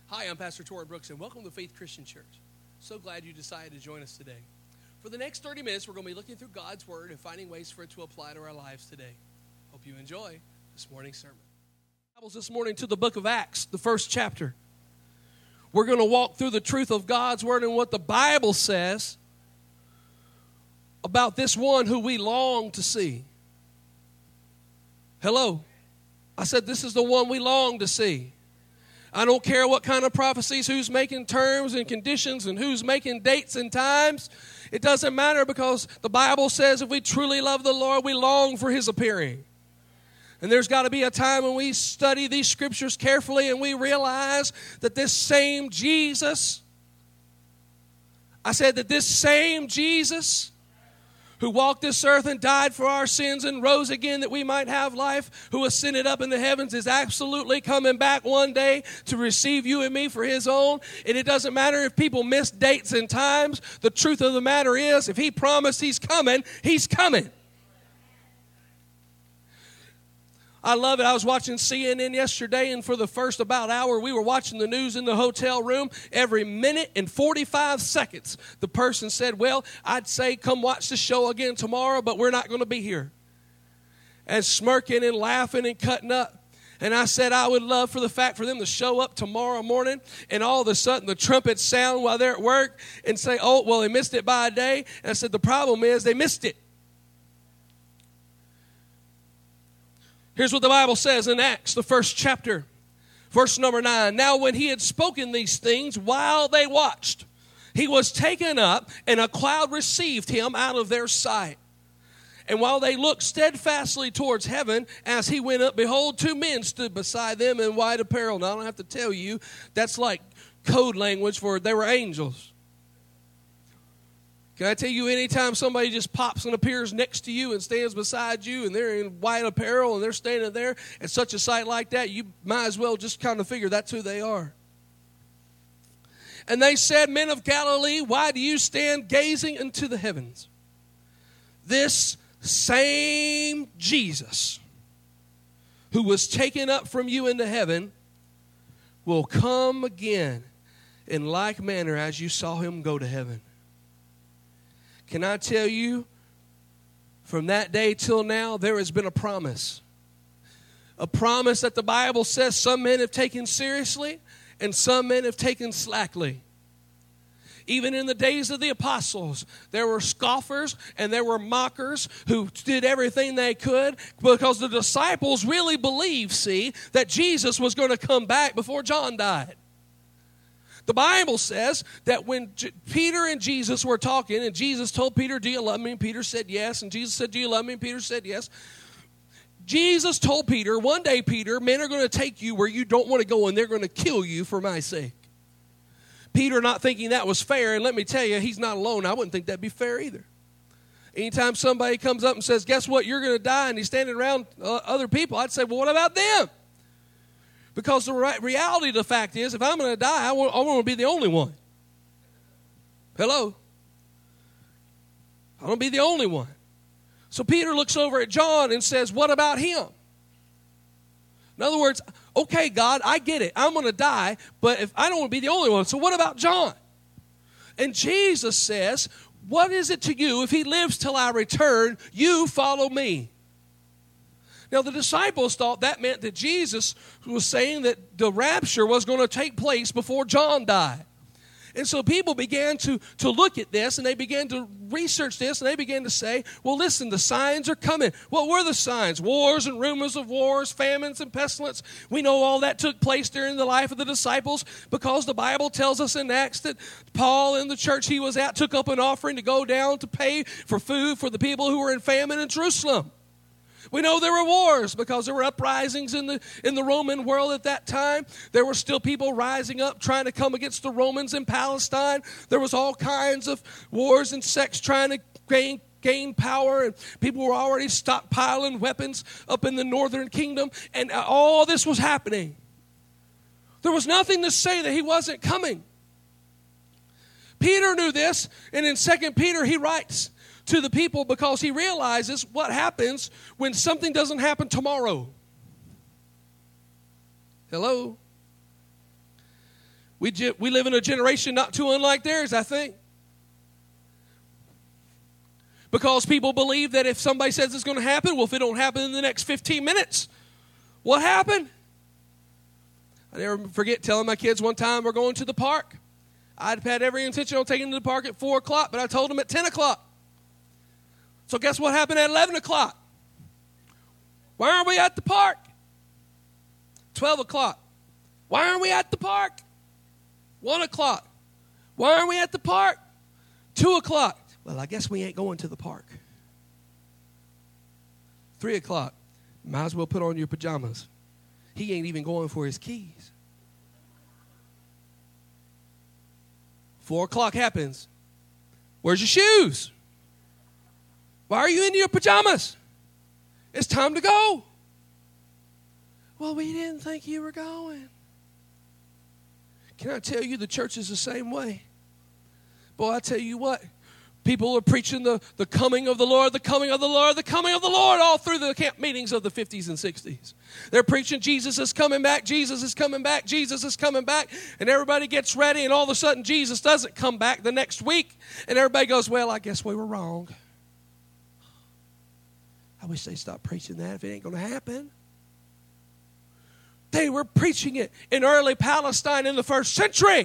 Hi, I'm Pastor Torrey Brooks, and welcome to Faith Christian Church. So glad you decided to join us today. For the next 30 minutes, we're going to be looking through God's Word and finding ways for it to apply to our lives today. Hope you enjoy this morning's sermon. Bibles this morning to the book of Acts, the first chapter. We're going to walk through the truth of God's Word and what the Bible says about this one who we long to see. Hello. I said this is the one we long to see. I don't care what kind of prophecies, who's making terms and conditions, and who's making dates and times. It doesn't matter, because the Bible says if we truly love the Lord, we long for His appearing. And there's got to be a time when we study these scriptures carefully and we realize that this same Jesus, who walked this earth and died for our sins and rose again that we might have life, who ascended up in the heavens, is absolutely coming back one day to receive you and me for His own. And it doesn't matter if people miss dates and times. The truth of the matter is, if He promised He's coming, He's coming. I love it. I was watching CNN yesterday, and for the first about hour, we were watching the news in the hotel room. Every minute and 45 seconds, the person said, well, I'd say come watch the show again tomorrow, but we're not going to be here. And smirking and laughing and cutting up. And I said I would love for them to show up tomorrow morning, and all of a sudden the trumpets sound while they're at work and say, oh, well, they missed it by a day. And I said the problem is they missed it. Here's what the Bible says in Acts, the first chapter, verse number 9. Now when he had spoken these things while they watched, he was taken up, and a cloud received him out of their sight. And while they looked steadfastly towards heaven, as he went up, behold, two men stood beside them in white apparel. Now I don't have to tell you, that's like code language for they were angels. Can I tell you, anytime somebody just pops and appears next to you and stands beside you and they're in white apparel and they're standing there at such a sight like that, you might as well just kind of figure that's who they are. And they said, Men of Galilee, why do you stand gazing into the heavens? This same Jesus who was taken up from you into heaven will come again in like manner as you saw him go to heaven. Can I tell you, from that day till now, there has been a promise. A promise that the Bible says some men have taken seriously and some men have taken slackly. Even in the days of the apostles, there were scoffers and there were mockers who did everything they could, because the disciples really believed, that Jesus was going to come back before John died. The Bible says that when Peter and Jesus were talking, and Jesus told Peter, do you love me? And Peter said yes. And Jesus said, do you love me? And Peter said yes. Jesus told Peter, one day, Peter, men are going to take you where you don't want to go, and they're going to kill you for my sake. Peter, not thinking that was fair, and let me tell you, he's not alone. I wouldn't think that'd be fair either. Anytime somebody comes up and says, guess what, you're going to die, and he's standing around other people, I'd say, well, what about them? Because the reality of the fact is, if I'm going to die, I want to be the only one. Hello? I want to be the only one. So Peter looks over at John and says, what about him? In other words, okay, God, I get it. I'm going to die, but if I don't want to be the only one, so what about John? And Jesus says, what is it to you if he lives till I return? You follow me. Now, the disciples thought that meant that Jesus was saying that the rapture was going to take place before John died. And so people began to look at this, and they began to research this, and they began to say, well, listen, the signs are coming. What were the signs? Wars and rumors of wars, famines and pestilence. We know all that took place during the life of the disciples, because the Bible tells us in Acts that Paul in the church he was at took up an offering to go down to pay for food for the people who were in famine in Jerusalem. We know there were wars because there were uprisings in the Roman world at that time. There were still people rising up trying to come against the Romans in Palestine. There was all kinds of wars and sects trying to gain power, and people were already stockpiling weapons up in the northern kingdom, and all this was happening. There was nothing to say that he wasn't coming. Peter knew this, and in 2 Peter he writes to the people because he realizes what happens when something doesn't happen tomorrow. Hello? We live in a generation not too unlike theirs, I think. Because people believe that if somebody says it's going to happen, well, if it don't happen in the next 15 minutes, what happened? I never forget telling my kids one time we're going to the park. I'd had every intention on taking them to the park at 4 o'clock, but I told them at 10 o'clock. So guess what happened at 11 o'clock? Why aren't we at the park? 12 o'clock. Why aren't we at the park? 1 o'clock. Why aren't we at the park? 2 o'clock. Well, I guess we ain't going to the park. 3 o'clock. Might as well put on your pajamas. He ain't even going for his keys. 4 o'clock happens. Where's your shoes? Why are you in your pajamas? It's time to go. Well, we didn't think you were going. Can I tell you the church is the same way? Boy, I tell you what. People are preaching the coming of the Lord, the coming of the Lord, the coming of the Lord all through the camp meetings of the 50s and 60s. They're preaching Jesus is coming back, Jesus is coming back, Jesus is coming back. And everybody gets ready, and all of a sudden Jesus doesn't come back the next week. And everybody goes, well, I guess we were wrong. I wish they'd stop preaching that if it ain't going to happen. They were preaching it in early Palestine in the first century.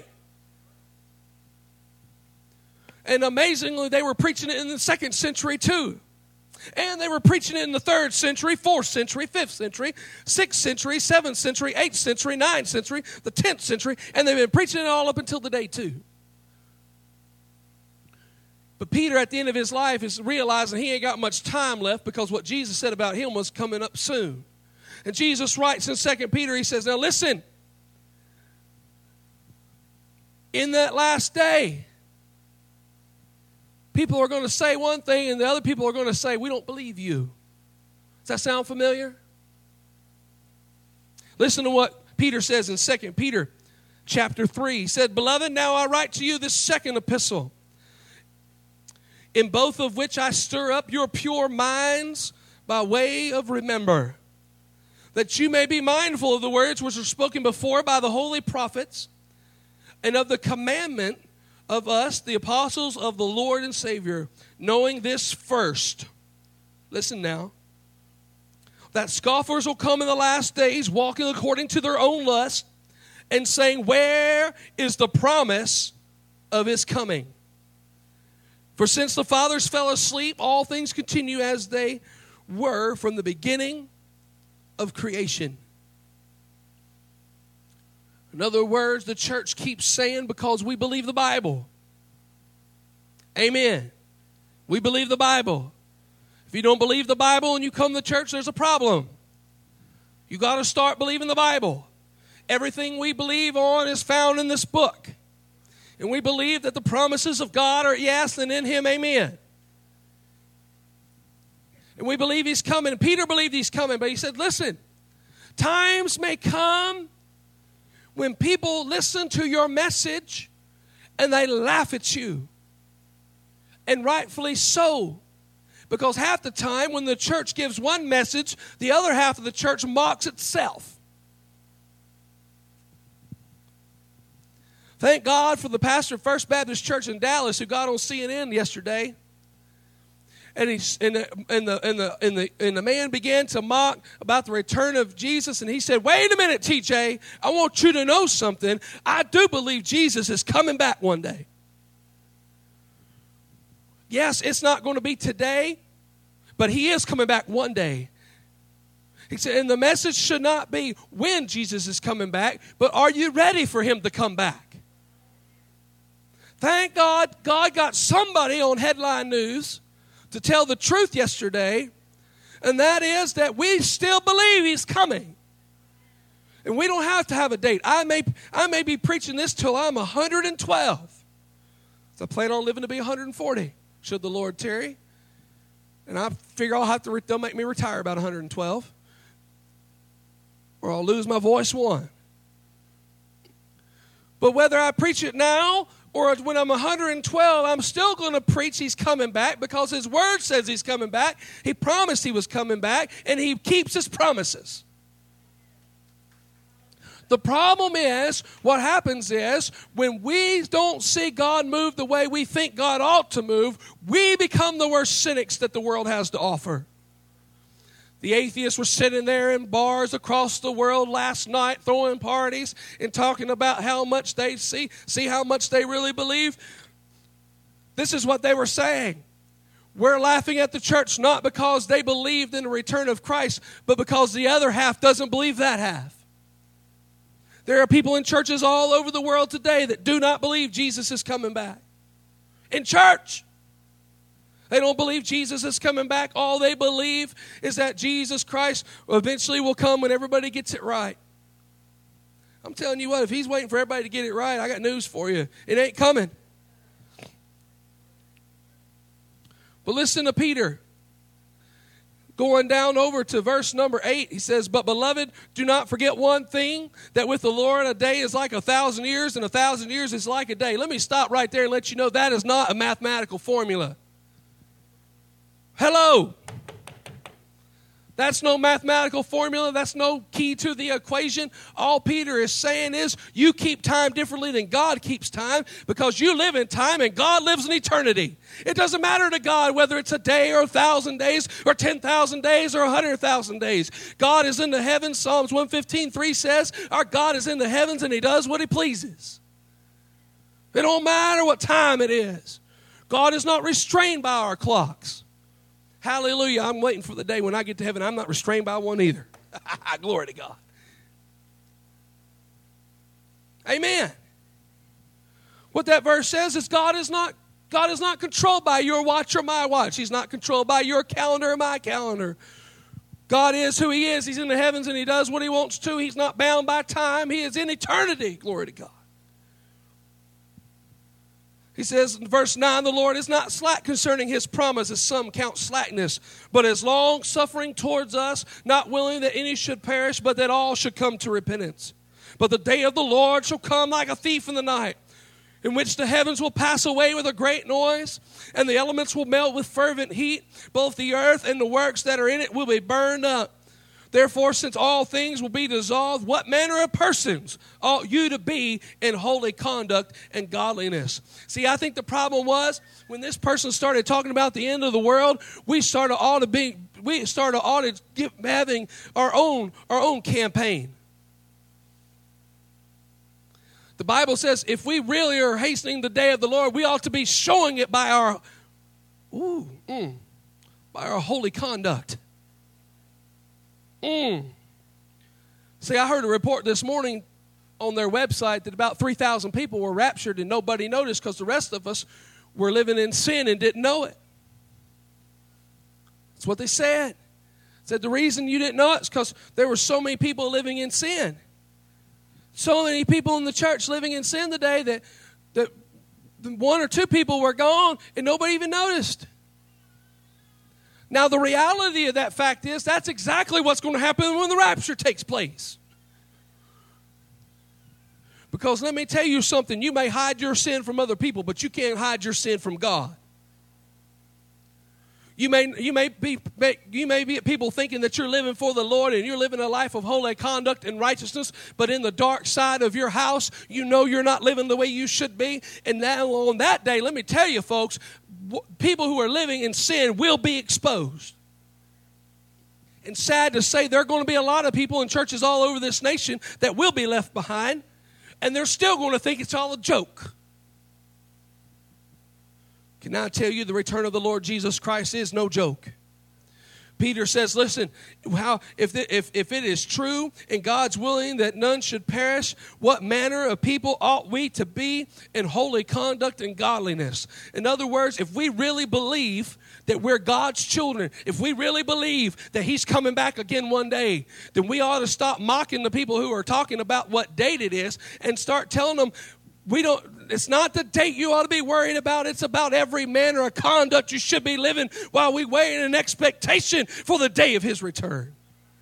And amazingly, they were preaching it in the second century too. And they were preaching it in the 3rd century, 4th century, 5th century, 6th century, 7th century, 8th century, 9th century, the 10th century. And they've been preaching it all up until today too. But Peter, at the end of his life, is realizing he ain't got much time left because what Jesus said about him was coming up soon. And Jesus writes in 2 Peter, he says, now listen, in that last day, people are going to say one thing and the other people are going to say, we don't believe you. Does that sound familiar? Listen to what Peter says in 2 Peter chapter 3. He said, beloved, now I write to you this second epistle, in both of which I stir up your pure minds by way of remember, that you may be mindful of the words which were spoken before by the holy prophets, and of the commandment of us, the apostles of the Lord and Savior, knowing this first. Listen now. That scoffers will come in the last days, walking according to their own lust, and saying, where is the promise of his coming? For since the fathers fell asleep, all things continue as they were from the beginning of creation. In other words, the church keeps saying because we believe the Bible. Amen. We believe the Bible. If you don't believe the Bible and you come to church, there's a problem. You got to start believing the Bible. Everything we believe on is found in this book. And we believe that the promises of God are yes, and in him, amen. And we believe he's coming. Peter believed he's coming, but he said, listen, times may come when people listen to your message and they laugh at you. And rightfully so. Because half the time when the church gives one message, the other half of the church mocks itself. Thank God for the pastor of First Baptist Church in Dallas who got on CNN yesterday. And the man began to mock about the return of Jesus. And he said, wait a minute, TJ. I want you to know something. I do believe Jesus is coming back one day. Yes, it's not going to be today, but he is coming back one day. He said, and the message should not be when Jesus is coming back, but are you ready for him to come back? Thank God, God got somebody on headline news to tell the truth yesterday, and that is that we still believe he's coming. And we don't have to have a date. I may be preaching this till I'm 112. So I plan on living to be 140, should the Lord tarry. And I figure they'll make me retire about 112. Or I'll lose my voice one. But whether I preach it now or when I'm 112, I'm still going to preach he's coming back because his word says he's coming back. He promised he was coming back, and he keeps his promises. The problem is, what happens is, when we don't see God move the way we think God ought to move, we become the worst cynics that the world has to offer. The atheists were sitting there in bars across the world last night throwing parties and talking about how much they see how much they really believe. This is what they were saying. We're laughing at the church not because they believed in the return of Christ, but because the other half doesn't believe that half. There are people in churches all over the world today that do not believe Jesus is coming back. In church. They don't believe Jesus is coming back. All they believe is that Jesus Christ eventually will come when everybody gets it right. I'm telling you what, if he's waiting for everybody to get it right, I got news for you. It ain't coming. But listen to Peter. Going down over to verse number 8, he says, "But beloved, do not forget one thing, that with the Lord a day is like 1,000 years, and 1,000 years is like a day." Let me stop right there and let you know that is not a mathematical formula. Hello. That's no mathematical formula. That's no key to the equation. All Peter is saying is you keep time differently than God keeps time, because you live in time and God lives in eternity. It doesn't matter to God whether it's a day or 1,000 days or 10,000 days or 100,000 days. God is in the heavens. Psalms 115:3 says our God is in the heavens and he does what he pleases. It don't matter what time it is. God is not restrained by our clocks. Hallelujah. I'm waiting for the day when I get to heaven. I'm not restrained by one either. Glory to God. Amen. What that verse says is God is not controlled by your watch or my watch. He's not controlled by your calendar or my calendar. God is who he is. He's in the heavens and he does what he wants to. He's not bound by time. He is in eternity. Glory to God. He says in verse 9, "The Lord is not slack concerning his promise, as some count slackness, but is long-suffering towards us, not willing that any should perish, but that all should come to repentance. But the day of the Lord shall come like a thief in the night, in which the heavens will pass away with a great noise, and the elements will melt with fervent heat. Both the earth and the works that are in it will be burned up. Therefore, since all things will be dissolved, what manner of persons ought you to be in holy conduct and godliness?" See, I think the problem was when this person started talking about the end of the world, we started having our own campaign. The Bible says if we really are hastening the day of the Lord, we ought to be showing it by our holy conduct. See, I heard a report this morning on their website that about 3,000 people were raptured and nobody noticed because the rest of us were living in sin and didn't know it. That's what they said. Said the reason you didn't know it is because there were so many people living in sin. So many people in the church living in sin today that one or two people were gone and nobody even noticed. Now, the reality of that fact is that's exactly what's going to happen when the rapture takes place. Because let me tell you something. You may hide your sin from other people, but you can't hide your sin from God. You may be people thinking that you're living for the Lord and you're living a life of holy conduct and righteousness, but in the dark side of your house, you know you're not living the way you should be. And now on that day, let me tell you, folks, people who are living in sin will be exposed. And sad to say, there are going to be a lot of people in churches all over this nation that will be left behind, and they're still going to think it's all a joke. Can I tell you the return of the Lord Jesus Christ is no joke? Peter says, listen, if it is true and God's willing that none should perish, what manner of people ought we to be in holy conduct and godliness? In other words, if we really believe that we're God's children, if we really believe that he's coming back again one day, then we ought to stop mocking the people who are talking about what date it is and start telling them, it's not the date you ought to be worried about. It's about every manner of conduct you should be living while we wait in expectation for the day of his return.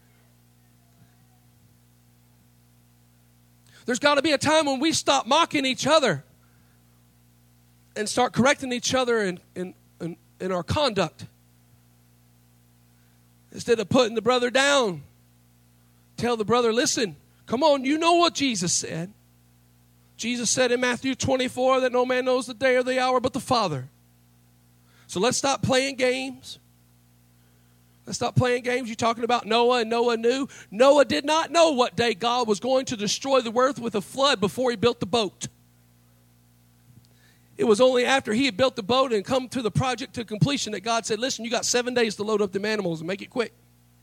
There's got to be a time when we stop mocking each other and start correcting each other in our conduct. Instead of putting the brother down, tell the brother, listen, Come on, you know what Jesus said. Jesus said in Matthew 24 that no man knows the day or the hour but the Father. So let's stop playing games. Let's stop playing games. You're talking about Noah, and Noah knew. Noah did not know what day God was going to destroy the earth with a flood before he built the boat. It was only after he had built the boat and come to the project to completion that God said, listen, you got 7 days to load up them animals and make it quick.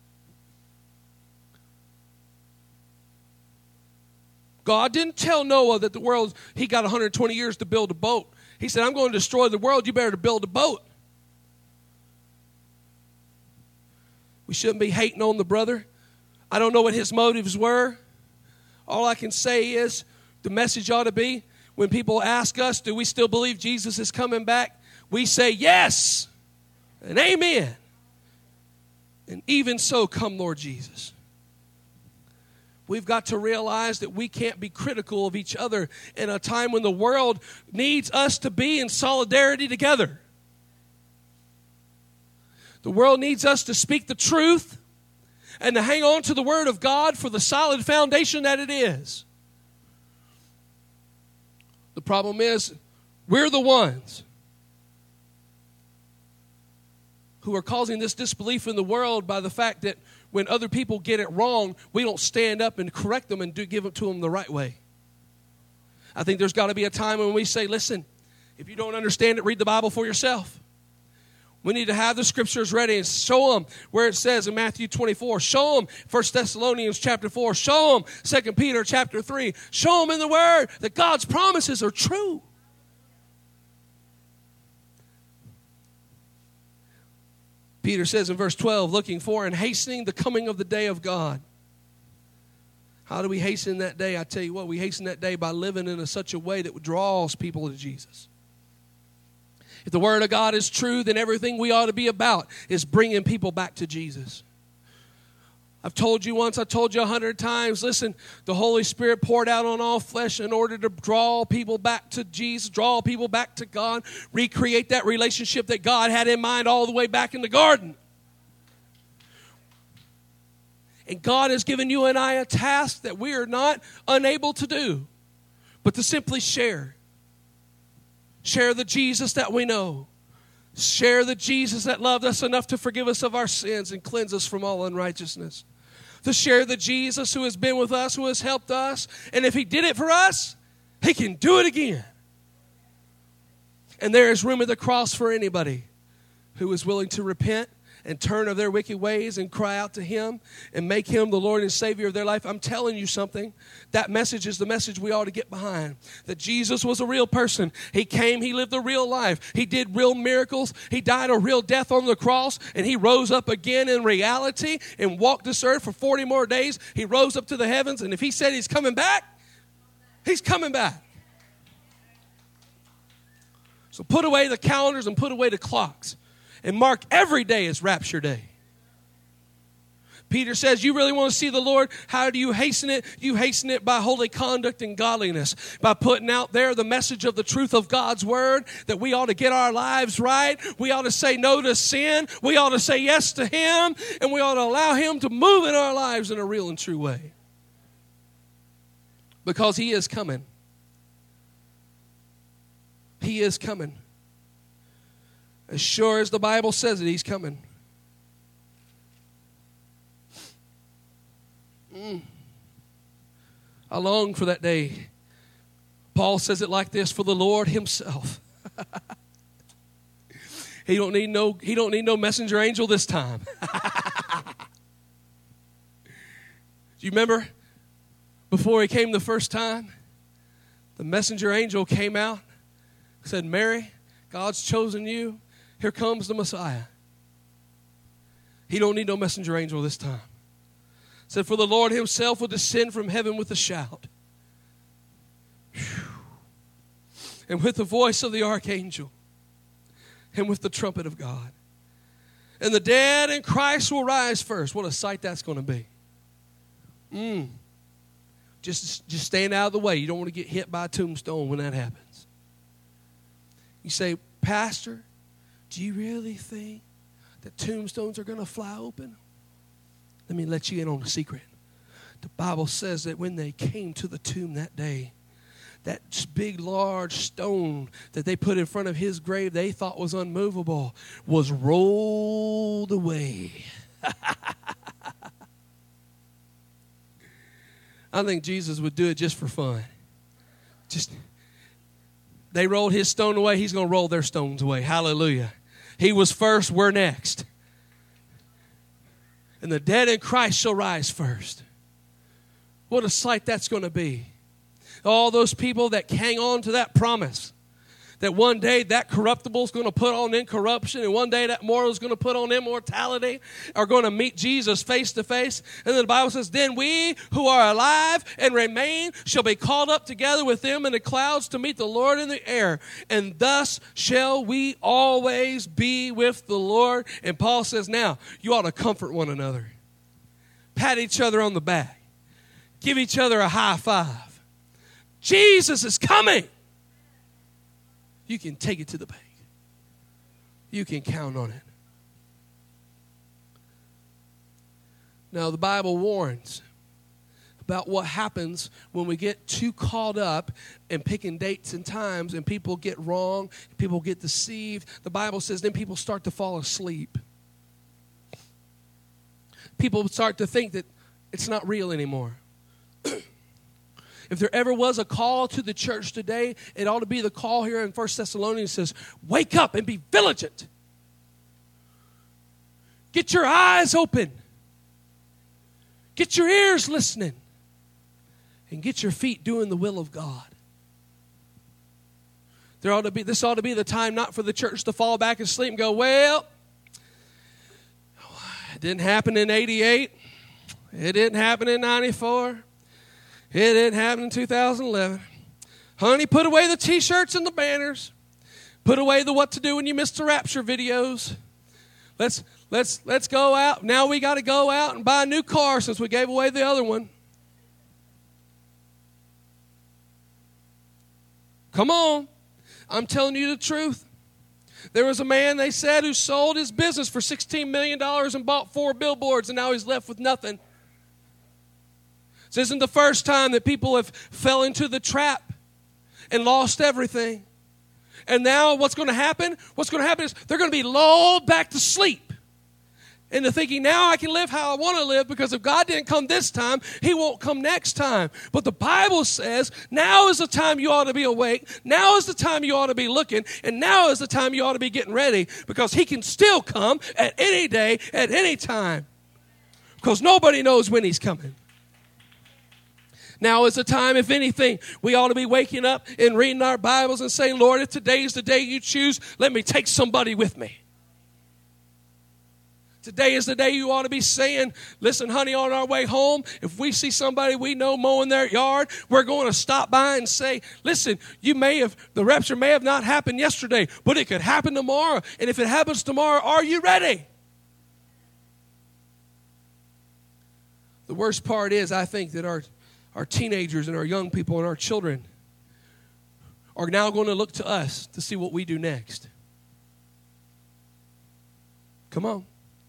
God didn't tell Noah that the world, he got 120 years to build a boat. He said, I'm going to destroy the world. You better build a boat. We shouldn't be hating on the brother. I don't know what his motives were. All I can say is the message ought to be, when people ask us, do we still believe Jesus is coming back? We say yes and amen. And even so, come Lord Jesus. We've got to realize that we can't be critical of each other in a time when the world needs us to be in solidarity together. The world needs us to speak the truth and to hang on to the Word of God for the solid foundation that it is. The problem is, we're the ones who are causing this disbelief in the world by the fact that when other people get it wrong, we don't stand up and correct them and give it to them the right way. I think there's got to be a time when we say, listen, if you don't understand it, read the Bible for yourself. We need to have the scriptures ready and show them where it says in Matthew 24. Show them 1 Thessalonians chapter 4. Show them 2 Peter chapter 3. Show them in the Word that God's promises are true. Peter says in verse 12, looking for and hastening the coming of the day of God. How do we hasten that day? I tell you what, we hasten that day by living in such a way that draws people to Jesus. If the Word of God is true, then everything we ought to be about is bringing people back to Jesus. I've told you once, I've told you 100 times, listen, the Holy Spirit poured out on all flesh in order to draw people back to Jesus, draw people back to God, recreate that relationship that God had in mind all the way back in the garden. And God has given you and I a task that we are not unable to do, but to simply share. Share the Jesus that we know. Share the Jesus that loved us enough to forgive us of our sins and cleanse us from all unrighteousness. To share the Jesus who has been with us, who has helped us. And if He did it for us, He can do it again. And there is room at the cross for anybody who is willing to repent and turn of their wicked ways and cry out to Him and make Him the Lord and Savior of their life. I'm telling you something. That message is the message we ought to get behind. That Jesus was a real person. He came, He lived a real life. He did real miracles. He died a real death on the cross, and He rose up again in reality and walked this earth for 40 more days. He rose up to the heavens, and if He said He's coming back, He's coming back. So put away the calendars and put away the clocks. And mark every day as rapture day. Peter says, you really want to see the Lord? How do you hasten it? You hasten it by holy conduct and godliness. By putting out there the message of the truth of God's Word, that we ought to get our lives right. We ought to say no to sin. We ought to say yes to Him. And we ought to allow Him to move in our lives in a real and true way. Because He is coming. He is coming. As sure as the Bible says it, He's coming. I long for that day. Paul says it like this, for the Lord Himself. He don't need no messenger angel this time. Do you remember before He came the first time? The messenger angel came out, said, Mary, God's chosen you. Here comes the Messiah. He don't need no messenger angel this time. Said, for the Lord Himself will descend from heaven with a shout. And with the voice of the archangel. And with the trumpet of God. And the dead in Christ will rise first. What a sight that's going to be. Just stand out of the way. You don't want to get hit by a tombstone when that happens. You say, Pastor, do you really think that tombstones are going to fly open? Let me let you in on a secret. The Bible says that when they came to the tomb that day, that big, large stone that they put in front of his grave they thought was unmovable was rolled away. I think Jesus would do it just for fun. They rolled his stone away. He's going to roll their stones away. Hallelujah. He was first. We're next. And the dead in Christ shall rise first. What a sight that's going to be. All those people that hang on to that promise, that one day that corruptible is going to put on incorruption, and one day that mortal is going to put on immortality, are going to meet Jesus face to face. And then the Bible says, then we who are alive and remain shall be called up together with them in the clouds to meet the Lord in the air. And thus shall we always be with the Lord. And Paul says, now, you ought to comfort one another. Pat each other on the back. Give each other a high five. Jesus is coming. You can take it to the bank. You can count on it. Now, the Bible warns about what happens when we get too caught up in picking dates and times, and people get wrong, people get deceived. The Bible says then people start to fall asleep. People start to think that it's not real anymore. If there ever was a call to the church today, it ought to be the call here in 1 Thessalonians. It says, wake up and be vigilant. Get your eyes open. Get your ears listening. And get your feet doing the will of God. This ought to be the time not for the church to fall back asleep and go, well, it didn't happen in 88. It didn't happen in 94. It didn't happen in 2011. Honey, put away the T-shirts and the banners. Put away the what to do when you miss the rapture videos. Let's go out. Now we got to go out and buy a new car since we gave away the other one. Come on. I'm telling you the truth. There was a man, they said, who sold his business for $16 million and bought 4 billboards, and now he's left with nothing. This isn't the first time that people have fell into the trap and lost everything. And now what's going to happen? What's going to happen is they're going to be lulled back to sleep into thinking, now I can live how I want to live, because if God didn't come this time, he won't come next time. But the Bible says now is the time you ought to be awake. Now is the time you ought to be looking. And now is the time you ought to be getting ready, because he can still come at any day, at any time. Because nobody knows when he's coming. Now is the time, if anything, we ought to be waking up and reading our Bibles and saying, Lord, if today is the day you choose, let me take somebody with me. Today is the day you ought to be saying, listen, honey, on our way home, if we see somebody we know mowing their yard, we're going to stop by and say, listen, the rapture may have not happened yesterday, but it could happen tomorrow. And if it happens tomorrow, are you ready? The worst part is, I think that our teenagers and our young people and our children are now going to look to us to see what we do next. Come on.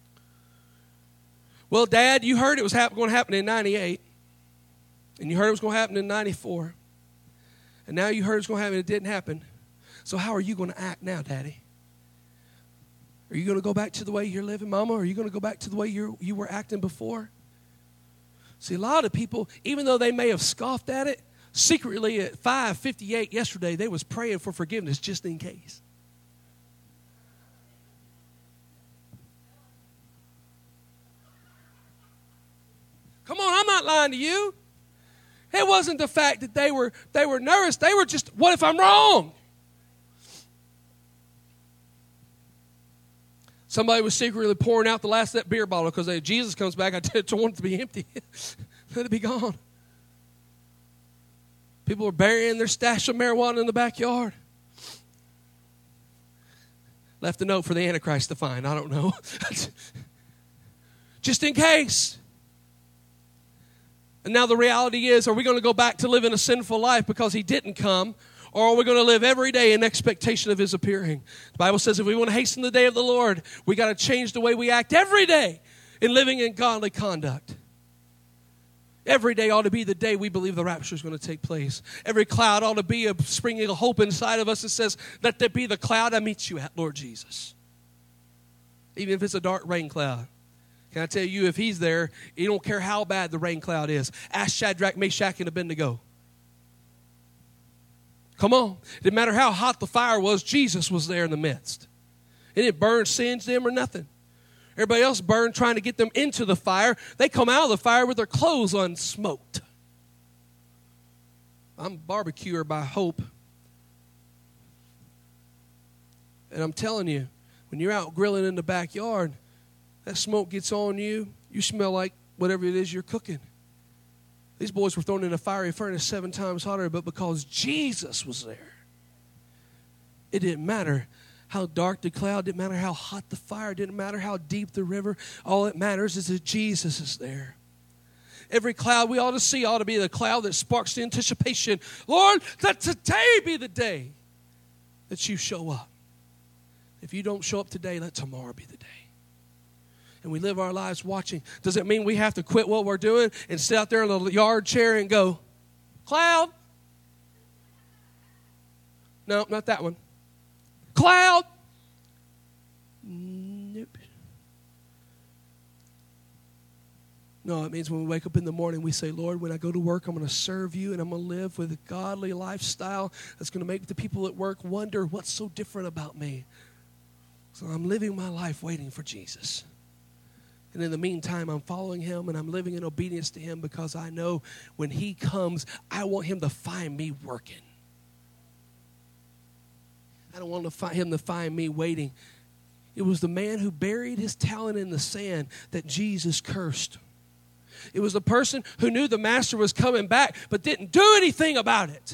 Well, Dad, you heard it was going to happen in 98. And you heard it was going to happen in 94. And now you heard it was going to happen and it didn't happen. So how are you going to act now, Daddy? Are you going to go back to the way you're living, Mama? Or are you going to go back to the way you were acting before? See, a lot of people, even though they may have scoffed at it, secretly at 5:58 yesterday, they was praying for forgiveness just in case. Come on, I'm not lying to you. It wasn't the fact that they were nervous. They were just, what if I'm wrong? Somebody was secretly pouring out the last of that beer bottle because if Jesus comes back, I want it to be empty. Let it be gone. People are burying their stash of marijuana in the backyard. Left a note for the Antichrist to find. I don't know. Just in case. And now the reality is, are we going to go back to living a sinful life because he didn't come? Or are we going to live every day in expectation of his appearing? The Bible says if we want to hasten the day of the Lord, we got to change the way we act every day in living in godly conduct. Every day ought to be the day we believe the rapture is going to take place. Every cloud ought to be a springing of hope inside of us that says, let there be the cloud I meet you at, Lord Jesus. Even if it's a dark rain cloud. Can I tell you, if he's there, you don't care how bad the rain cloud is. Ask Shadrach, Meshach, and Abednego. Come on. It didn't matter how hot the fire was, Jesus was there in the midst. It didn't burn, singe them or nothing. Everybody else burned trying to get them into the fire. They come out of the fire with their clothes unsmoked. I'm a barbecuer by hope. And I'm telling you, when you're out grilling in the backyard, that smoke gets on you, you smell like whatever it is you're cooking. These boys were thrown in a fiery furnace 7 times hotter, but because Jesus was there, it didn't matter how dark the cloud, didn't matter how hot the fire, didn't matter how deep the river. All that matters is that Jesus is there. Every cloud we ought to see ought to be the cloud that sparks the anticipation. Lord, let today be the day that you show up. If you don't show up today, let tomorrow be the day. And we live our lives watching. Does it mean we have to quit what we're doing and sit out there in the yard chair and go, cloud? No, not that one. Cloud? Nope. No, it means when we wake up in the morning, we say, Lord, when I go to work, I'm going to serve you and I'm going to live with a godly lifestyle that's going to make the people at work wonder what's so different about me. So I'm living my life waiting for Jesus. And in the meantime, I'm following him and I'm living in obedience to him because I know when he comes, I want him to find me working. I don't want him to find me waiting. It was the man who buried his talent in the sand that Jesus cursed. It was the person who knew the master was coming back but didn't do anything about it.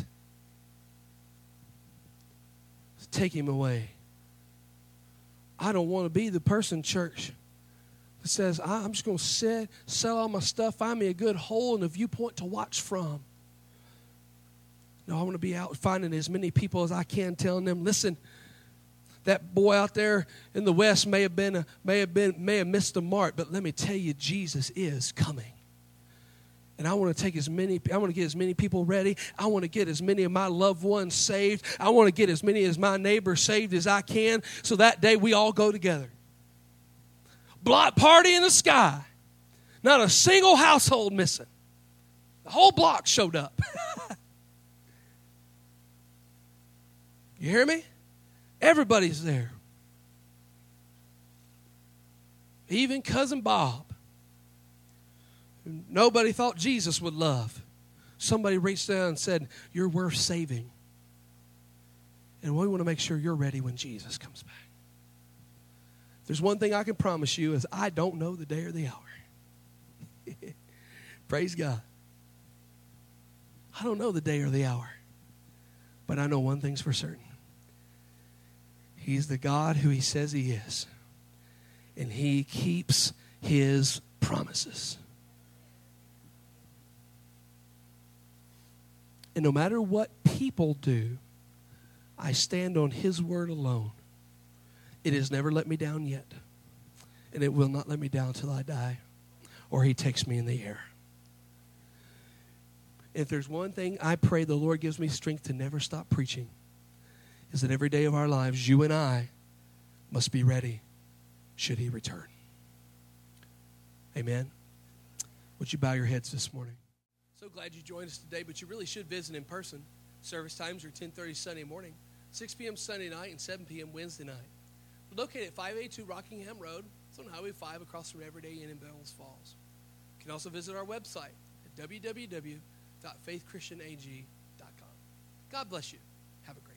Take him away. I don't want to be the person, church, that says, I'm just going to sell all my stuff, find me a good hole and a viewpoint to watch from. No, I want to be out finding as many people as I can, telling them, listen, that boy out there in the West may have missed the mark, but let me tell you, Jesus is coming. And I want to get as many people ready. I want to get as many of my loved ones saved. I want to get as many of my neighbors saved as I can, so that day we all go together. Block party in the sky. Not a single household missing. The whole block showed up. You hear me? Everybody's there. Even Cousin Bob. Nobody thought Jesus would love. Somebody reached down and said, you're worth saving. And we want to make sure you're ready when Jesus comes back. There's one thing I can promise you is I don't know the day or the hour. Praise God. I don't know the day or the hour. But I know one thing's for certain. He's the God who he says he is. And he keeps his promises. And no matter what people do, I stand on his word alone. It has never let me down yet. And it will not let me down until I die or he takes me in the air. If there's one thing I pray the Lord gives me strength to never stop preaching, is that every day of our lives, you and I must be ready should he return. Amen. Would you bow your heads this morning? So glad you joined us today, but you really should visit in person. Service times are 10:30 Sunday morning, 6 p.m. Sunday night, and 7 p.m. Wednesday night. We're located at 582 Rockingham Road. It's on Highway 5 across from Everyday Inn in Bellows Falls. You can also visit our website at www.faithchristianag.com. God bless you. Have a great day.